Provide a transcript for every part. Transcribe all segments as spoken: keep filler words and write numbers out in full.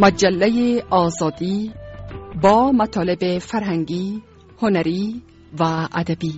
مجله آزادی با مطالب فرهنگی، هنری و ادبی.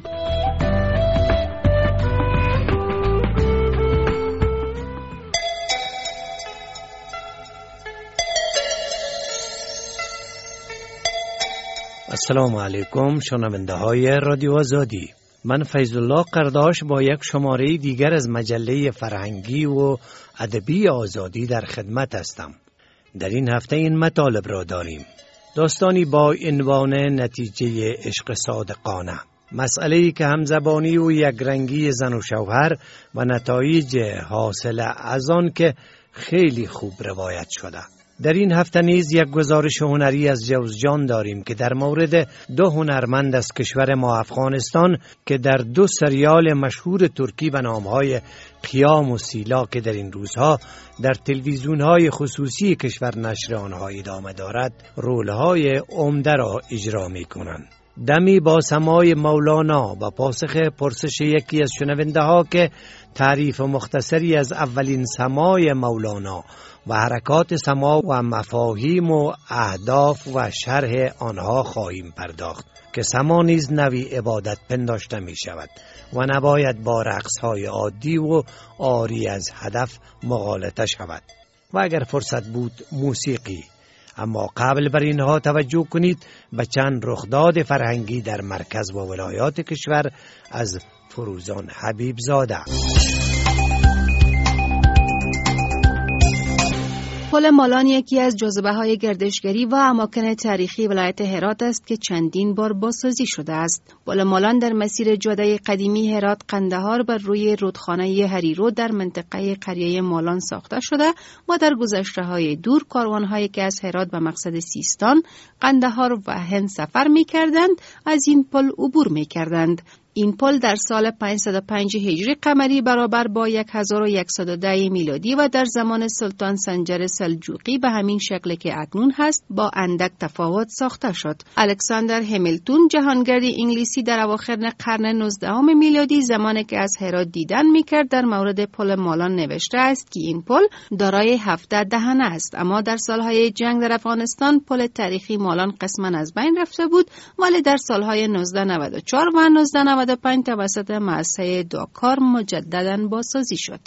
السلام علیکم شنونده های رادیو آزادی. من فیض الله قرداش با یک شماره دیگر از مجله فرهنگی و ادبی آزادی در خدمت هستم. در این هفته این مطالب را داریم: داستانی با عنوان نتیجه عشق صادقانه، مسئله‌ای که همزبانی و یکرنگی زن و شوهر و نتایج حاصل از آن که خیلی خوب روایت شده. در این هفته نیز یک گزارش هنری از جوزجان داریم که در مورد دو هنرمند از کشور ما افغانستان که در دو سریال مشهور ترکی به نامهای قیام و سیلا که در این روزها در تلویزیون‌های خصوصی کشور نشر آنها ادامه دارد، رول‌های عمده را اجرا می‌کنند. دمی با سماع مولانا و پاسخ پرسش یکی از شنونده ها که تعریف مختصری از اولین سماع مولانا و حرکات سماع و مفاهیم و اهداف و شرح آنها خواهیم پرداخت که سماع نیز نوعی عبادت پنداشته می شود و نباید با رقص های عادی و عاری از هدف مغالطه شود و اگر فرصت بود موسیقی. اما قبل بر اینها توجه کنید به چند رخداد فرهنگی در مرکز و ولایات کشور از فروزان حبیب زاده. پل مالان یکی از جاذبه‌های گردشگری و اماکن تاریخی ولایت هرات است که چندین بار بازسازی شده است. پل مالان در مسیر جاده قدیمی هرات قندهار بر روی رودخانه هریرو در منطقه قریه مالان ساخته شده و در گذشته‌های دور کاروان‌هایی که از هرات به مقصد سیستان، قندهار و هند سفر می‌کردند از این پل عبور می‌کردند. این پل در سال پانصد و پنج هجری قمری برابر با هزار و صد و ده میلادی و در زمان سلطان سنجر سلجوقی به همین شکل که اکنون هست با اندک تفاوت ساخته شد. الکساندر همیلتون جهانگرد انگلیسی در اواخر قرن نوزدهم میلادی زمانی که از هرات دیدن میکرد در مورد پل مالان نوشته است که این پل دارای هفده دهنه است، اما در سالهای جنگ در افغانستان پل تاریخی مالان قسما از بین رفته بود، ولی در سالهای نوزده نود و چهار و نوزده نود و پنج توسط مؤسسه داکار مجدداً بازسازی شد.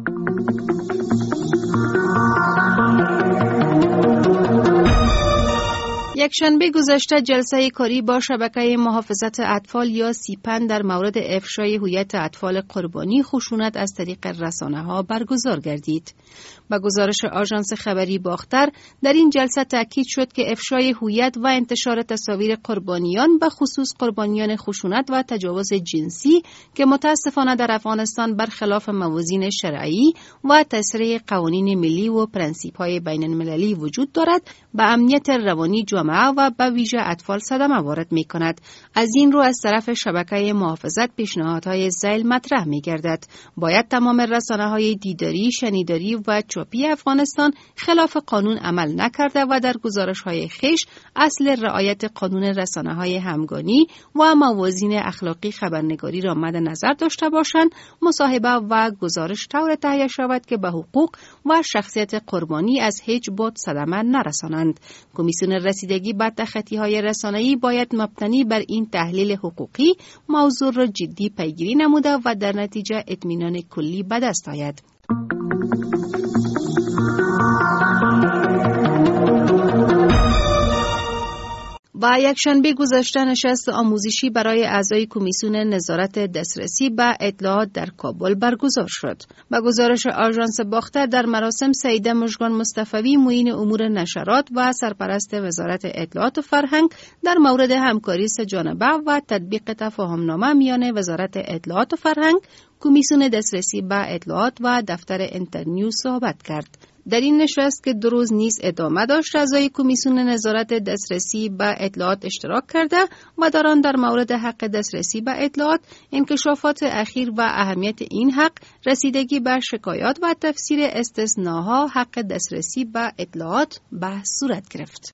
یک شنبه گذشته جلسه کاری با شبکه محافظت اطفال یا سیپن در مورد افشای هویت اطفال قربانی خشونت از طریق رسانه‌ها برگزار گردید. با گزارش آژانس خبری باختر در این جلسه تاکید شد که افشای هویت و انتشار تصاویر قربانیان به خصوص قربانیان خشونت و تجاوز جنسی که متاسفانه در افغانستان برخلاف موازین شرعی و تسریع قوانین ملی و پرنسیپ‌های بین‌المللی وجود دارد، به امنیت روانی جامعه و به ویژه اطفال صدمه وارد می‌کند. از این رو از طرف شبکه محافظت پیشنهادهای ذیل مطرح می‌گردد: باید تمام رسانه‌های دیداری، شنیداری و چاپی افغانستان خلاف قانون عمل نکرده و در گزارش‌های خویش اصل رعایت قانون رسانه‌های همگانی و موازین اخلاقی خبرنگاری را مد نظر داشته باشند. مصاحبه و گزارش طور تهیه شود که به حقوق و شخصیت قربانی از هیچ بعد صدمه نرسانند. کمیسیون رسیدگی به تخطی‌های رسانه‌ای باید مبتنی بر این تحلیل حقوقی موضوع را جدی پیگیری نموده و در نتیجه اطمینان کلی به دست آید. با یک شنبه گذشته نشست آموزشی برای اعضای کمیسیون نظارت دسترسی به اطلاعات در کابل برگزار شد. با گزارش آژانس باختر در مراسم سیده مژگان مصطفی معین امور نشرات و سرپرست وزارت اطلاعات و فرهنگ در مورد همکاری سه‌جانبه و تطبیق تفاهمنامه میان وزارت اطلاعات و فرهنگ، کمیسیون دسترسی به اطلاعات و دفتر اینترنیوز صحبت کرد. در این نشست که دو روز نیز ادامه داشت، اعضای کمیسیون نظارت دسترسی به اطلاعات اشتراک کرده و دارند در مورد حق دسترسی به اطلاعات، انکشافات اخیر و اهمیت این حق، رسیدگی به شکایات و تفسیر استثناها حق دسترسی به اطلاعات بحث صورت گرفت.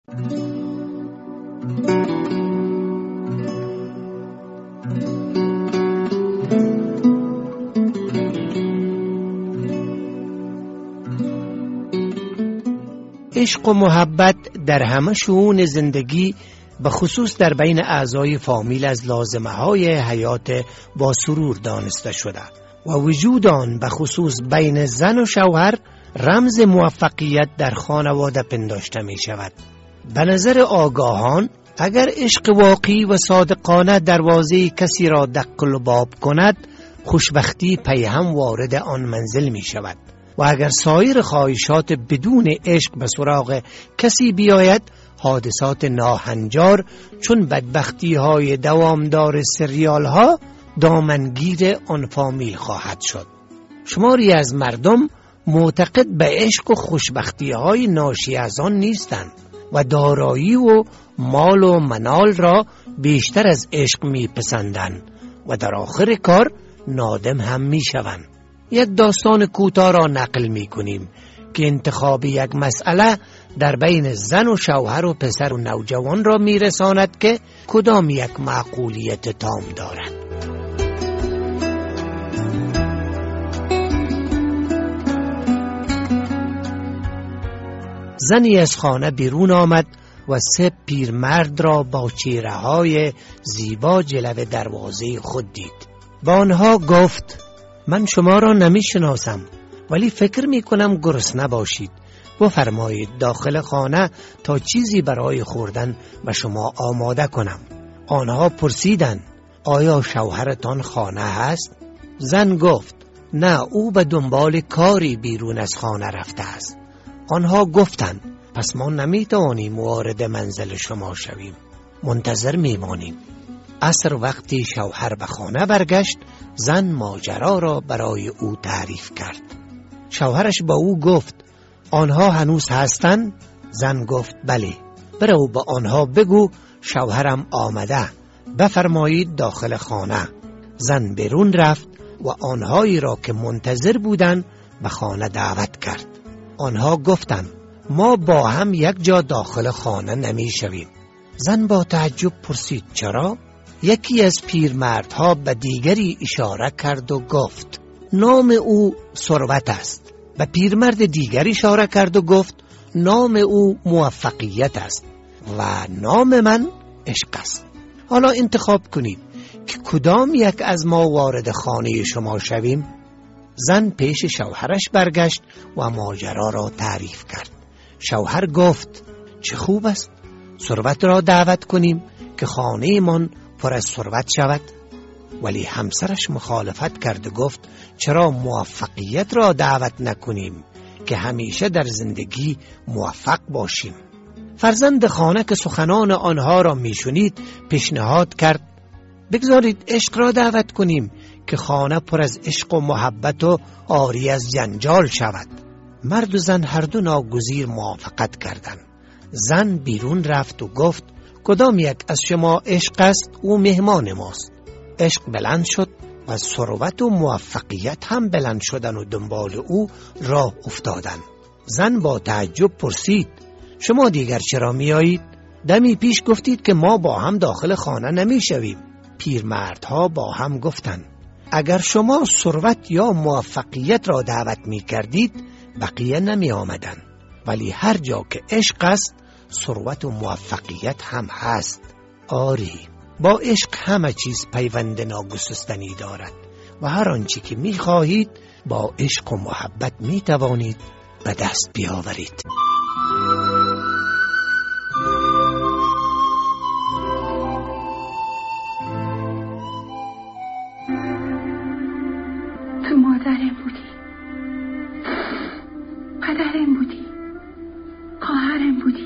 عشق و محبت در همه شئون زندگی به خصوص در بین اعضای فامیل از لازمه های حیات با سرور دانسته شده و وجود آن به خصوص بین زن و شوهر رمز موفقیت در خانواده پنداشته می شود. به نظر آگاهان اگر عشق واقعی و صادقانه دروازه کسی را دق و باب کند، خوشبختی پی هم وارد آن منزل می شود و اگر سایر خواهشات بدون عشق به سراغ کسی بیاید، حادثات ناهنجار چون بدبختی های دوامدار سریال ها دامنگیر آن فامیل خواهد شد. شماری از مردم معتقد به عشق و خوشبختی های ناشی از آن نیستند و دارایی و مال و منال را بیشتر از عشق می پسندند و در آخر کار نادم هم می شوند. یک داستان کوتاه را نقل می کنیم که انتخاب یک مسئله در بین زن و شوهر و پسر و نوجوان را می رساند که کدام یک معقولیت تام دارد. زنی از خانه بیرون آمد و سه پیرمرد را با چهره‌های زیبا جلوه دروازه خود دید. با آنها گفت: من شما را نمی شناسم، ولی فکر می کنم گرسنه باشید. بفرمایید داخل خانه تا چیزی برای خوردن به شما آماده کنم. آنها پرسیدند: آیا شوهرتان خانه هست؟ زن گفت: نه، او به دنبال کاری بیرون از خانه رفته است. آنها گفتند: پس ما نمی توانیم وارد منزل شما شویم، منتظر می مانیم. عصر وقتی شوهر به خانه برگشت، زن ماجرا را برای او تعریف کرد. شوهرش با او گفت: آنها هنوز هستند؟ زن گفت: بله. برو با آنها بگو شوهرم آمده، بفرمایید داخل خانه. زن بیرون رفت و آنهایی را که منتظر بودند به خانه دعوت کرد. آنها گفتند: ما با هم یک جا داخل خانه نمی شویم. زن با تعجب پرسید: چرا؟ یکی از پیرمردها به دیگری اشاره کرد و گفت: نام او ثروت است. به پیرمرد دیگری اشاره کرد و گفت: نام او موفقیت است و نام من عشق است. حالا انتخاب کنید که کدام یک از ما وارد خانه شما شویم؟ زن پیش شوهرش برگشت و ماجرا را تعریف کرد. شوهر گفت: چه خوب است، ثروت را دعوت کنیم که خانه من پر از ثروت شود. ولی همسرش مخالفت کرد و گفت: چرا موفقیت را دعوت نکنیم که همیشه در زندگی موفق باشیم؟ فرزند خانه که سخنان آنها را میشنید پیشنهاد کرد: بگذارید عشق را دعوت کنیم که خانه پر از عشق و محبت و عاری از جنجال شود. مرد و زن هر دو ناگزیر موافقت کردند. زن بیرون رفت و گفت: کدام یک از شما عشق است؟ او مهمان ماست. عشق بلند شد و ثروت و موفقیت هم بلند شدن و دنبال او راه افتادند. زن با تعجب پرسید: شما دیگر چرا می آیید؟ دمی پیش گفتید که ما با هم داخل خانه نمی شویم. پیرمردها با هم گفتند: اگر شما ثروت یا موفقیت را دعوت می کردید بقیه نمی آمدن، ولی هر جا که عشق است ثروت و موفقیت هم هست. آری، با عشق همه چیز پیوند ناگسستنی دارد و هر آنچه که می خواهید با عشق و محبت می توانید به دست بیاورید. تو مادرم بودی، پدرم بودی، خواهرم بودی،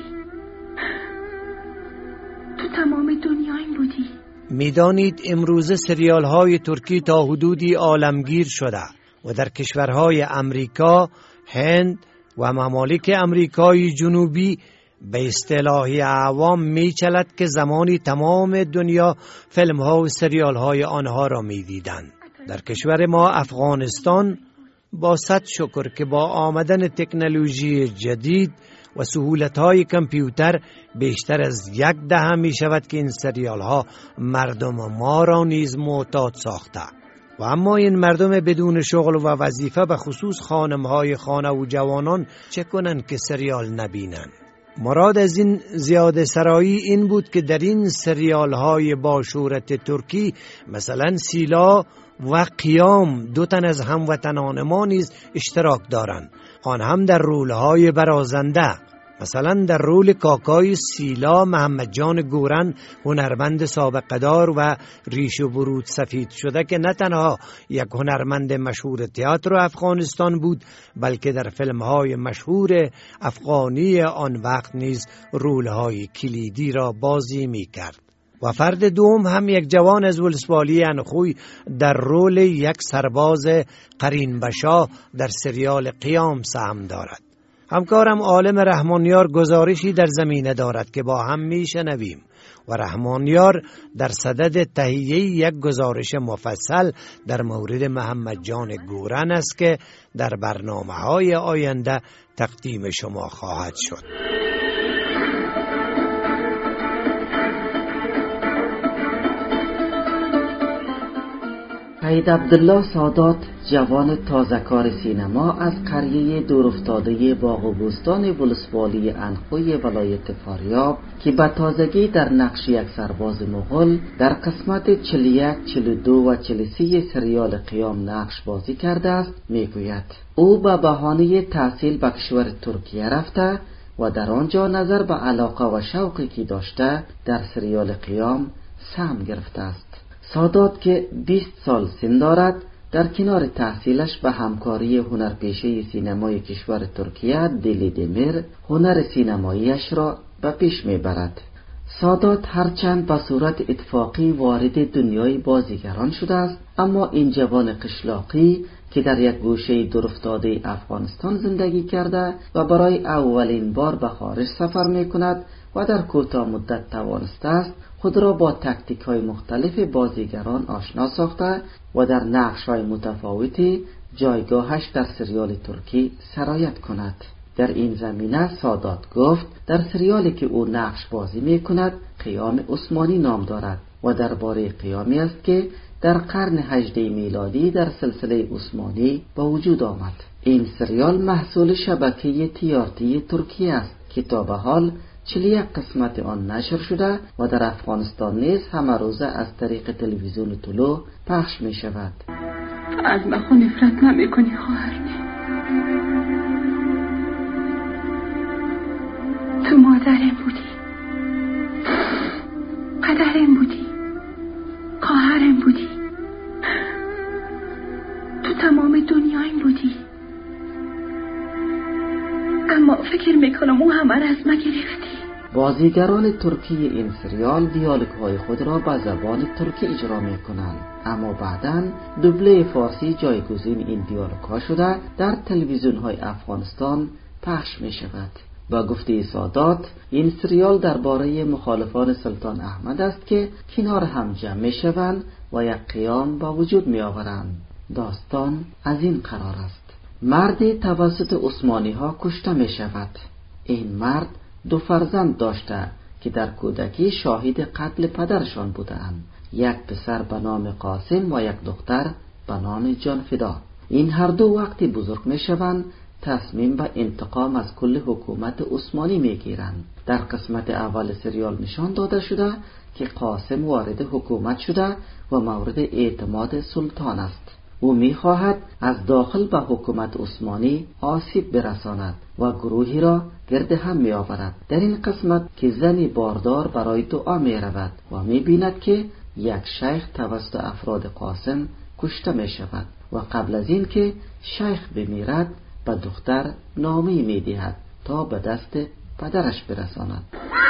تو تمام دنیایم بودی. میدانید امروزه سریال های ترکی تا حدودی عالمگیر شده و در کشورهای امریکا، هند و ممالک امریکای جنوبی به اصطلاح عوام می چلد که زمانی تمام دنیا فیلم ها و سریال های آنها را می دیدند. در کشور ما افغانستان با صد شکر که با آمدن تکنولوژی جدید و سهولت های کامپیوتر بیشتر از یک دهه می شود که این سریال ها مردم ما را نیز معتاد ساخته. و اما این مردم بدون شغل و وظیفه به خصوص خانم‌های خانه و جوانان چه کنن که سریال نبینن؟ مراد از این زیاده سرایی این بود که در این سریال های با شهرت ترکی مثلا سیلا و قیام دو تن از هموطنان ما نیز اشتراک دارند، آن هم در رول‌های برازنده. مثلا در رول کاکای سیلا محمد جان گورن، هنرمند سابقه دار و ریش و برود سفید شده که نه تنها یک هنرمند مشهور تئاتر افغانستان بود، بلکه در فیلم‌های مشهور افغانی آن وقت نیز رول‌های کلیدی را بازی می‌کرد. و فرد دوم هم یک جوان از ولسوالی انخوی در رول یک سرباز قرین بشا در سریال قیام سهم دارد. همکارم عالم رحمانیار گزارشی در زمینه دارد که با هم میشنویم و رحمانیار در صدد تهیه یک گزارش مفصل در مورد محمد جان گورن است که در برنامه‌های آینده تقدیم شما خواهد شد. سید عبدالله سادات، جوان تازه‌کار سینما از قریه دورافتاده باغ و بوستان ولسوالی انخوی ولایت فاریاب که به تازگی در نقش یک سرباز مغول در قسمت چهل و یک، چهل و دو و چهل و سه سریال قیام نقش بازی کرده است، میگوید او به بهانه تحصیل به کشور ترکیه رفته و در آنجا نظر به علاقه و شوقی که داشته در سریال قیام سهم گرفته است. سادات که بیست سال سن دارد، در کنار تحصیلش به همکاری هنرپیشه سینمای کشور ترکیه دلی دمیر هنر سینماییش را به پیش میبرد. سادات هرچند به صورت اتفاقی وارد دنیای بازیگران شده است، اما این جوان قشلاقی که در یک گوشه دورافتاده افغانستان زندگی کرده و برای اولین بار به خارج سفر میکند و در کوتاه مدت توانسته است خود را با تکتیک های مختلف بازیگران آشنا ساخته و در نقش های متفاوتی جایگاهش در سریال ترکی سرایت کند. در این زمینه سادات گفت در سریالی که او نقش بازی می کند قیام عثمانی نام دارد و درباره قیامی است که در قرن هجدهم میلادی در سلسله عثمانی به وجود آمد. این سریال محصول شبکه تیارتی ترکیه است که تا به حال چهل و یک قسمت آن نشر شده و در افغانستان نیز همه روزه از طریق تلویزیون طلوع پخش می شود. از من خود نفرت نمی کنی خواهر؟ تو مادرم بودی، پدرم بودی، خواهرم بودی، تو تمام دنیایم بودی، اما فکر میکنم اون همه را از من گرفتی. بازیگران ترکی این سریال دیالوگ های خود را به زبان ترکی اجرا میکنند، اما بعداً دوبله فارسی جایگزین این دیالوگ ها شده در تلویزیون های افغانستان پخش می شود. با گفته سادات این سریال درباره مخالفان سلطان احمد است که کنار هم جمع می شوند و یک قیام با وجود می آورند. داستان از این قرار است: مردی توسط عثمانی ها کشته می شود. این مرد دو فرزند داشته که در کودکی شاهد قتل پدرشان بودند، یک پسر به نام قاسم و یک دختر به نام جانفدا. این هر دو وقتی بزرگ می شوند تصمیم به انتقام از کل حکومت عثمانی می گیرند. در قسمت اول سریال نشان داده شده که قاسم وارد حکومت شده و مورد اعتماد سلطان است. او می خواهد از داخل به حکومت عثمانی آسیب برساند و گروهی را گرد هم می آورد. در این قسمت که زنی باردار برای دعا می رود و می بیند که یک شیخ توسط افراد قاسم کشته می شود و قبل از این که شیخ بمیرد به دختر نامه می دهد تا به دست پدرش برساند.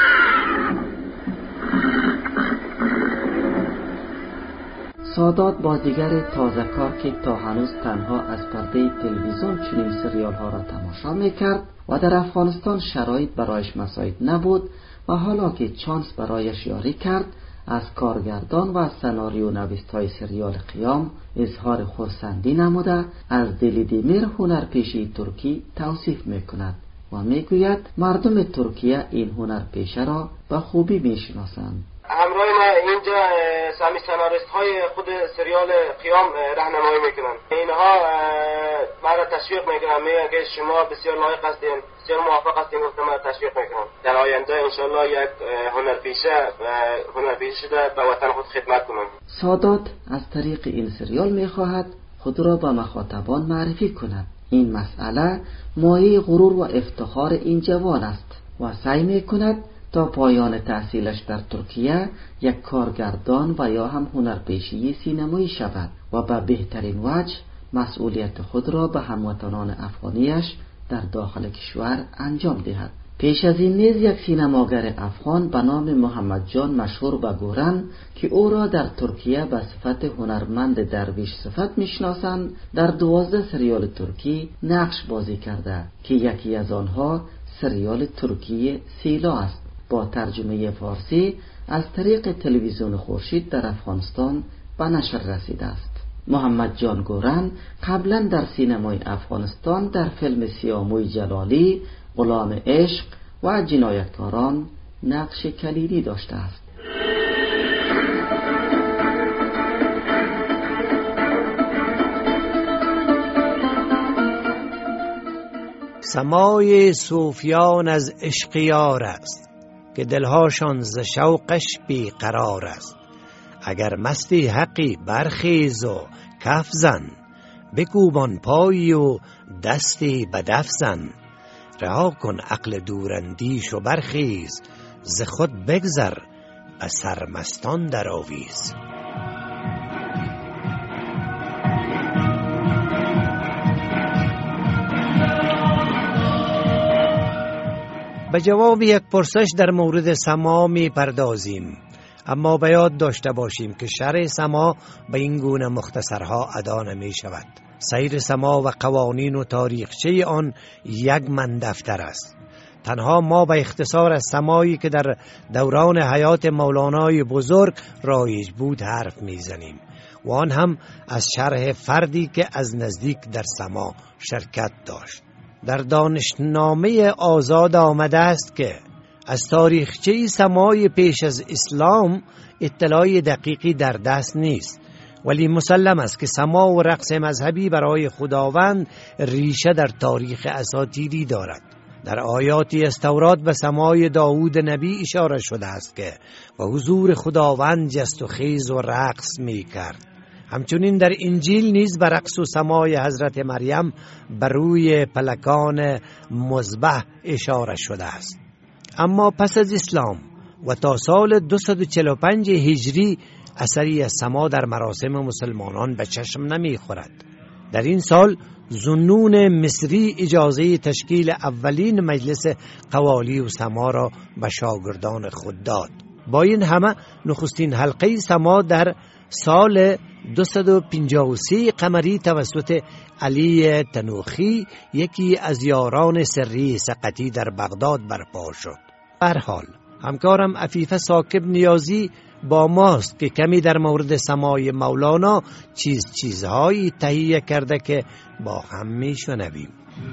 سادات بازیگر تازه کار که تا هنوز تنها از پرده تلویزیون چنین سریال ها را تماشا می کرد و در افغانستان شرایط برایش مساعد نبود و حالا که چانس برایش یاری کرد از کارگردان و سناریو نویس های سریال قیام اظهار خرسندی نموده از دلی دمیر هنرپیشه ترکی توصیف می کند و می گوید مردم ترکیه این هنرپیشه را به خوبی می شناسند. همراه ما اینجا سامی سناریست های خود سریال قیام راهنمایی میکنن. اینها مرا تشویق میکنن، میگن که شما بسیار لایق هستین، بسیار موفق هستین، گفتم مرا تشویق میکنن. در آینده انشالله یک هنرپیشه و هنرپیشه شده به وطن خود خدمت کنم. سادات از طریق این سریال میخواهد خود را به مخاطبان معرفی کند. این مسئله مایه غرور و افتخار این جوان است و سعی میکند تا پایان تحصیلش در ترکیه یک کارگردان و یا هم هنرپیشه سینمایی شود و به بهترین وجه مسئولیت خود را به هموطنان افغانیش در داخل کشور انجام دهد. پیش از این نیز یک سینماگر افغان به نام محمد جان مشهور به گورن که او را در ترکیه به صفت هنرمند درویش صفت میشناسند، در دوازده سریال ترکی نقش بازی کرده که یکی از آنها سریال ترکی سیلا است. با ترجمه فارسی از طریق تلویزیون خورشید در افغانستان به نشر رسیده است. محمد جان گورن قبلا در سینمای افغانستان در فیلم سیاموی جلالی، غلام عشق و جنایتکاران نقش کلیدی داشته است. سمای صوفیان از اشقیار است که دلهاشان ز شوقش بی قرار است. اگر مستی حقی برخیز و کف زن، بکوبان پایی و دستی به دف زن. رها کن عقل دوراندیش و برخیز، ز خود بگذر به سرمستان در آویز. به جواب یک پرسش در مورد سما می پردازیم، اما به یاد داشته باشیم که شرح سما به این گونه مختصرها ادا نمی شود. سیر سما و قوانین و تاریخچه آن یک من دفتر است. تنها ما به اختصار از سمایی که در دوران حیات مولانای بزرگ رایج بود حرف می زنیم و آن هم از شرح فردی که از نزدیک در سما شرکت داشت. در دانشنامه آزاد آمده است که از تاریخچه سمای پیش از اسلام اطلاع دقیقی در دست نیست، ولی مسلم است که سما و رقص مذهبی برای خداوند ریشه در تاریخ اساطیری دارد. در آیاتی از تورات به سمای داوود نبی اشاره شده است که و حضور خداوند جست و خیز و رقص می کرد. همچنین در انجیل نیز به رقص و سمای حضرت مریم بر روی پلکان مذبح اشاره شده است. اما پس از اسلام و تا سال دویست و چهل و پنج هجری اثری از سما در مراسم مسلمانان به چشم نمی خورد. در این سال ذوالنون مصری اجازه تشکیل اولین مجلس قوالی و سما را به شاگردان خود داد. با این همه نخستین حلقه سما در سال دویست و پنجاه و سه قمری توسط علی تنوخی، یکی از یاران سری سقطی در بغداد برپا شد. به هر حال همکارم عفیفه ثاقب نیازی با ماست که کمی در مورد سمای مولانا چیز چیزهایی تهیه کرده که با هم میشنویم.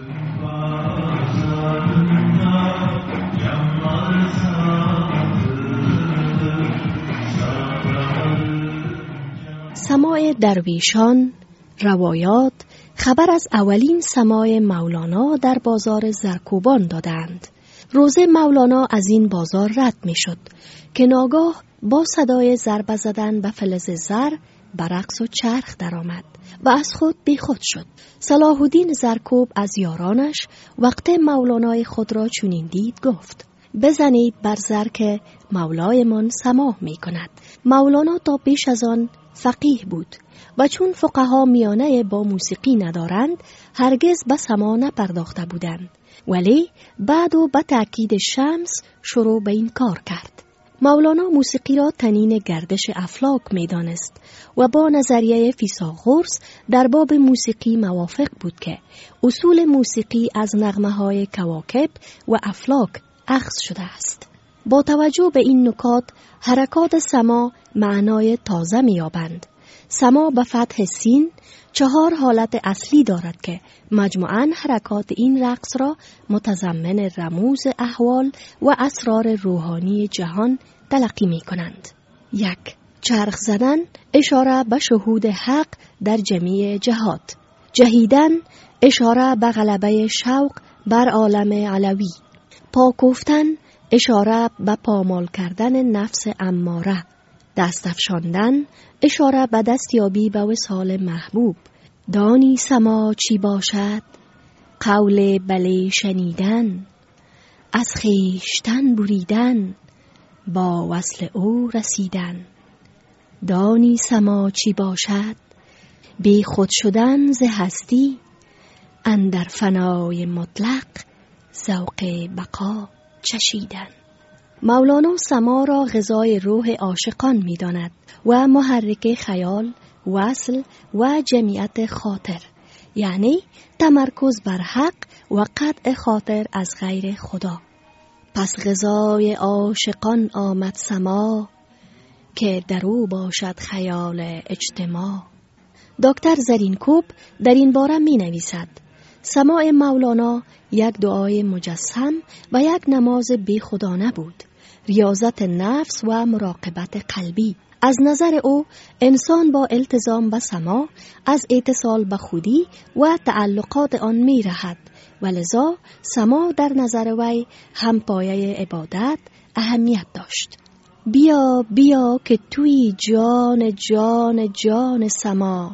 سماع درویشان، روایات خبر از اولین سماع مولانا در بازار زرکوبان دادند. روز مولانا از این بازار رد می شد که ناگاه با صدای ضربه زدن به فلز زر به رقص و چرخ درآمد و از خود بی خود شد. صلاح الدین زرکوب از یارانش وقت مولانای خود را چنین دید گفت: بزنید بر زر که مولایمان سماع می کند. مولانا تا پیش از آن فقیه بود و چون فقها میانه با موسیقی ندارند هرگز به سماع نپرداخته بودند، ولی بعد و به تأکید شمس شروع به این کار کرد. مولانا موسیقی را تنین گردش افلاک می دانست و با نظریه فیثاغورس در باب موسیقی موافق بود که اصول موسیقی از نغمه های کواکب و افلاک اخذ شده است. با توجه به این نکات حرکات سما معنای تازه می یابند. سما به فتح سین چهار حالت اصلی دارد که مجموعاً حرکات این رقص را متضمن رموز احوال و اسرار روحانی جهان تلقی می کنند. یک، چرخ زدن اشاره به شهود حق در جمیع جهات. جهیدن اشاره به غلبه شوق بر عالم علوی. پاکوفتن اشاره به پامال کردن نفس اماره. دست افشاندن اشاره به دستیابی به وصال محبوب. دانی سما چی باشد؟ قول بله شنیدن، از خویشتن بریدن، با وصل او رسیدن. دانی سما چی باشد؟ بی خود شدن ز هستی، اندر فنای مطلق ذوق بقا چشیدن. مولانا سما را غذای روح عاشقان می داند و محرک خیال، وصل و جمعیت خاطر، یعنی تمرکز بر حق و قطع خاطر از غیر خدا. پس غذای عاشقان آمد سما، که در او باشد خیال اجتماع. دکتر زرینکوب در این باره می نویسد: سماع مولانا یک دعای مجسم و یک نماز بی خدا نبود، ریاضت نفس و مراقبت قلبی. از نظر او انسان با التزام به سماع از اتصال به خودی و تعلقات آن می رهد و لذا سماع در نظر وی هم پایه عبادت اهمیت داشت. بیا بیا که توی جان جان جان سماع،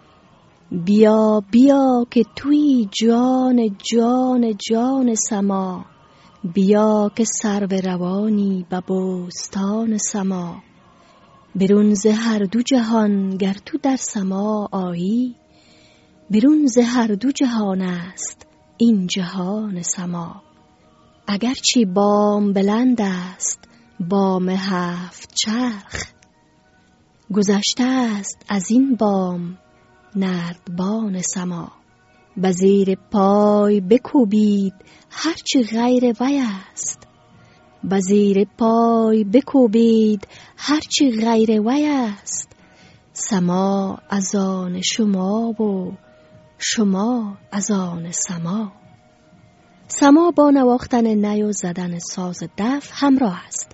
بیا بیا که توی جان جان جان سماع، بیا که سرو روانی به بوستان سماع. برون ز هر دو جهان گر تو در سماع آیی، برون ز هر دو جهان است این جهان سماع. اگرچه بام بلند است بام هفت چرخ، گذشته است از این بام نردبان سماع. به زیر پای بکوبید هرچی غیر وی است، به زیر پای بکوبید هرچی غیر وی است. سماع از آن شما و شما از آن سماع. سماع با نواختن نی و زدن ساز دف همراه است.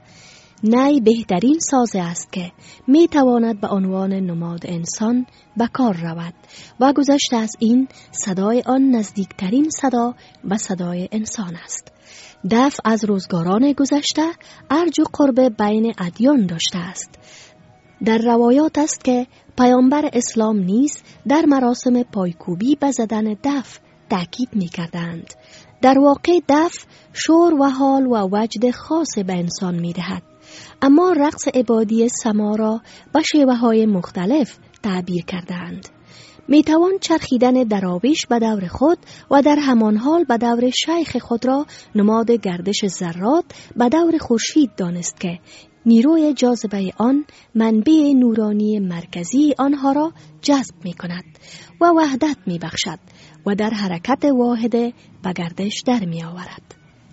نی بهترین ساز است که می تواند به عنوان نماد انسان به کار رود و گذشته از این صدای آن نزدیکترین صدا به صدای انسان است. دف از روزگاران گذشته ارج و قرب بین ادیان داشته است. در روایات است که پیامبر اسلام نیز در مراسم پایکوبی به زدن دف تأکید می کردند. در واقع دف شور و حال و وجد خاص به انسان می دهد، اما رقص عبادی سما را به شیوه های مختلف تعبیر کردند. می توان چرخیدن دراویش به دور خود و در همان حال به دور شیخ خود را نماد گردش ذرات به دور خورشید دانست که نیروی جاذبه آن منبع نورانی مرکزی آنها را جذب می کند و وحدت می بخشد و در حرکت واحده به گردش در می آورد.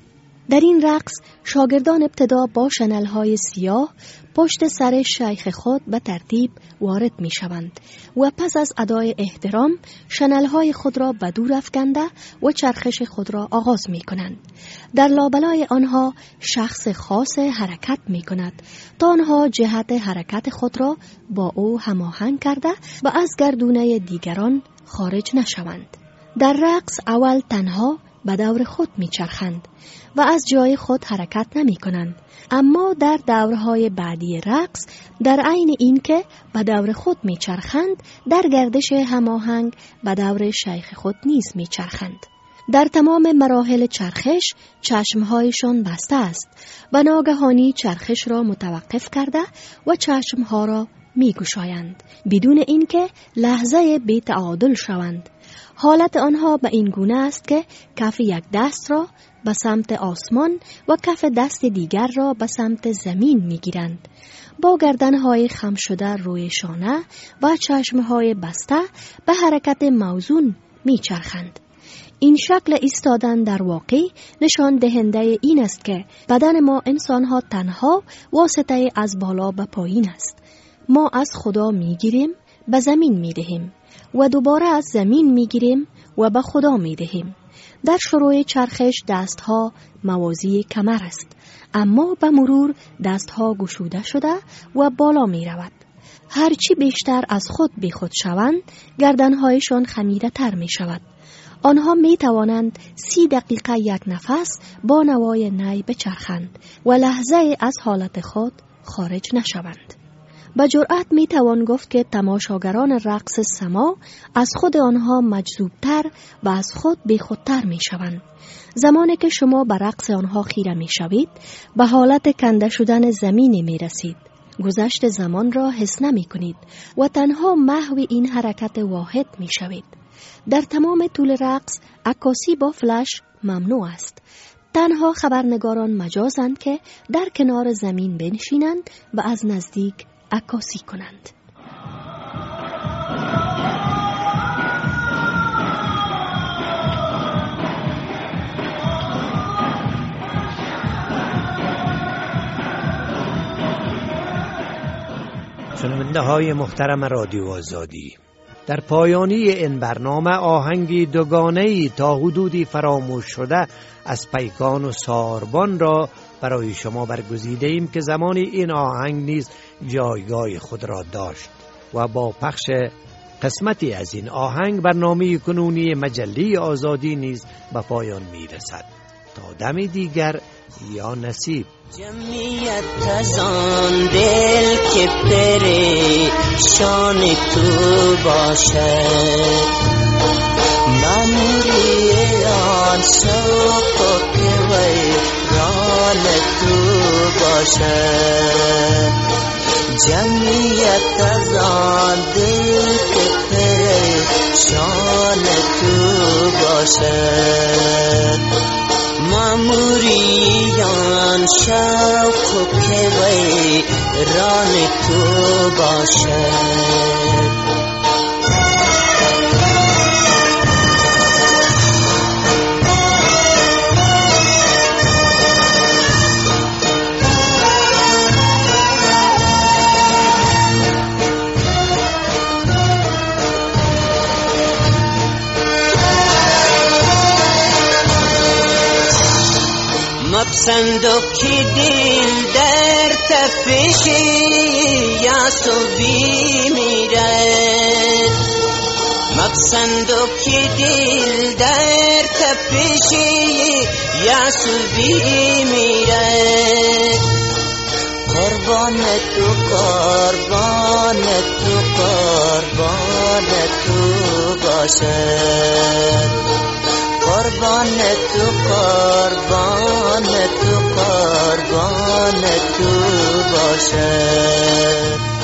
در این رقص شاگردان ابتدا با شنلهای سیاه پشت سر شیخ خود به ترتیب وارد می شوند و پس از ادای احترام شنلهای خود را به دور افکنده و چرخش خود را آغاز می کنند. در لابلای آنها شخص خاص حرکت می کند تا آنها جهت حرکت خود را با او هماهنگ کرده و از گردونه دیگران خارج نشوند. در رقص اول تنها به دور خود می چرخند و از جای خود حرکت نمی کنند، اما در دورهای بعدی رقص در عین این که به دور خود می چرخند در گردش هماهنگ به دور شیخ خود نیز می چرخند. در تمام مراحل چرخش چشمهایشان بسته است و ناگهانی چرخش را متوقف کرده و چشمها را می گشایند بدون اینکه لحظه بی تعادل شوند. حالت آنها به این گونه است که کف یک دست را به سمت آسمان و کف دست دیگر را به سمت زمین می گیرند. با گردنهای خم شده روی شانه و چشمهای بسته به حرکت موزون می چرخند. این شکل ایستادن در واقع نشان دهنده این است که بدن ما انسانها تنها واسطه از بالا به پایین است. ما از خدا می گیریم، به زمین می دهیم و دوباره از زمین می گیریم و به خدا می دهیم. در شروع چرخش دستها موازی کمر است، اما به مرور دستها گشوده شده و بالا می رود. هرچی بیشتر از خود بی خود شوند، گردنهایشان خمیده تر می شود. آنها می توانند سی دقیقه یک نفس با نوای نی بچرخند و لحظه از حالت خود خارج نشوند. به جرأت می توان گفت که تماشاگران رقص سما از خود آنها مجذوبتر و از خود بیخودتر می شوند. زمانی که شما به رقص آنها خیره می شوید، به حالت کنده شدن زمینی می رسید. گذشت زمان را حس نمی کنید و تنها محو این حرکت واحد می شوید. در تمام طول رقص عکاسی با فلش ممنوع است. تنها خبرنگاران مجازند که در کنار زمین بنشینند و از نزدیک عکاسی کنند. شنونده های محترم رادیو آزادی، در پایانی این برنامه آهنگی دوگانه‌ای تا حدودی فراموش شده از پیکان و ساربان را برای شما برگزیده ایم که زمان این آهنگ نیز جایگاه خود را داشت و با پخش قسمتی از این آهنگ برنامه کنونی مجله آزادی نیز به پایان می رسد. تا دم دیگر یا نصیب. جمعیت تزان دل که پریشان تو باشد، مموری آن شوق که ویران تو باشد. جمعیت تزان دل که پریشان تو باشد، ماموریان شوق که ویران تو باشد. مپسندو کی دل در تپشی یا صبی میرد، مپسندو کی دل در تپشی یا صبی میرد. قربان تو قربان تو قربان تو باشد، قربان تو قربان تو قربان تو باشد.